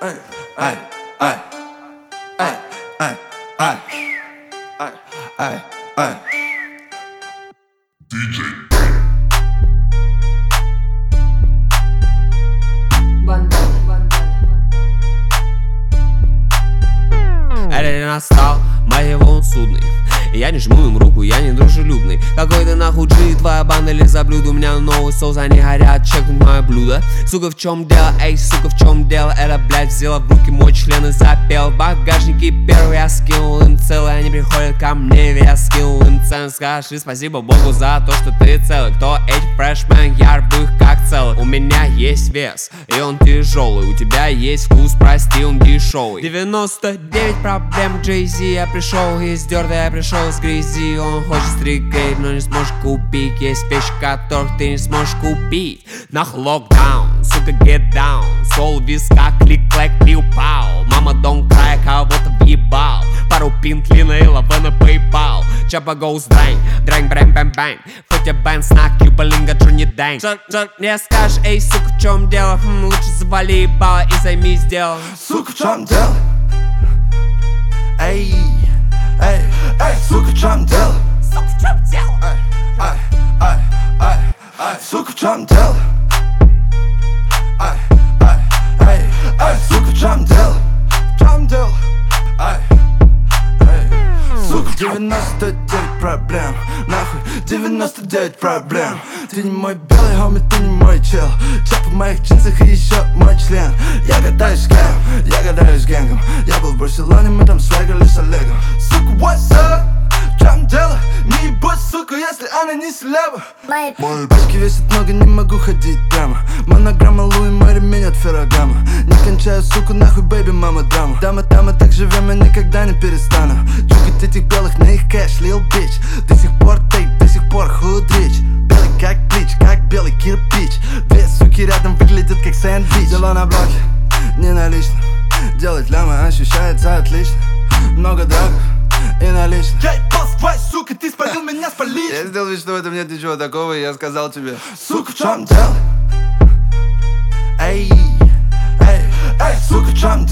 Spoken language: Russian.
Ай, ай, ай, ай, ай, ай, ай, ай, ай. День настал, моего он судный. Я не жму им руку, я не дружелюбный. Какой ты нахуй G, твоя банда ли за блюдо? У меня новый соус, они горят, чекнуть мое блюдо. Сука, в чем дело, эй, сука, в чем дело? Это, блядь, взяла в руки мой член и запел. Багажники первый я скинул им целый. Они приходят ко мне, я скинул им цену. Скажи спасибо Богу за то, что ты целый. Кто эти фрешмен, я рву их как целый. У меня есть вес, и он тяжелый. У тебя есть вкус, прости, он дешевый. 99 проблем, Jay-Z. Я пришел из дерта, я пришел с грязи. Он хочет стригейт, но не сможешь купить. Есть вещи, которых ты не сможешь купить. Нах локдаун, сука, get down. Сол в висках, клик-клэк, пиу-пау. Мама, don't cry, кого-то въебал. Пару пинтлина и лава на PayPal. Чапа goes дрэнь, дрэнь, брэнь, бэм, бэнь. Фотя бэн, снак, юбалинга, джуни дэнь. Не скажешь, эй, сука, в чем дело? Лучше завали ебало и займись делом. Сука, в чем дело? Эй, эй, эй, сука, в чем дело? Сука, в чем дело? Ай, ай, ай, ай, сука, в чем дело? Ай, ай, ай, ай, сука, в чем дело? В чем дело? Ай, ай, сука, 99 проблем, нахуй, 99 проблем. Ты не мой белый хоми, ты не мой чел. Чап в моих джинсах и еще мой член. Я гадаюсь с кем, я гадаюсь с генгом. Я был в Барселоне, мы там свегали с Олегом. Сука, what's up? В чем дело? Не ебать, сука, если она не слева. Мои башки весят много, не могу ходить прямо. Монограмма Луи, мой ремень от Феррагама. Не кончаю, сука, нахуй, бэйби, мама, драма. Дама, так живем, я никогда не перестану. Чукать этих белых на их кэш, лил бич. До сих пор тейп, до сих пор худрич. Белый как плич, как белый кирпич. Две суки рядом выглядят как сэндвич. Дела на блоке, не налично. Делать лямы ощущается отлично. Много драгов и налично. Эй, босс, твой, сука, ты спалил меня, спалить. Я сделал вид, что в этом нет ничего такого, и я сказал тебе: сука, в чем дело? Эй, эй, эй, сука, в чем дело?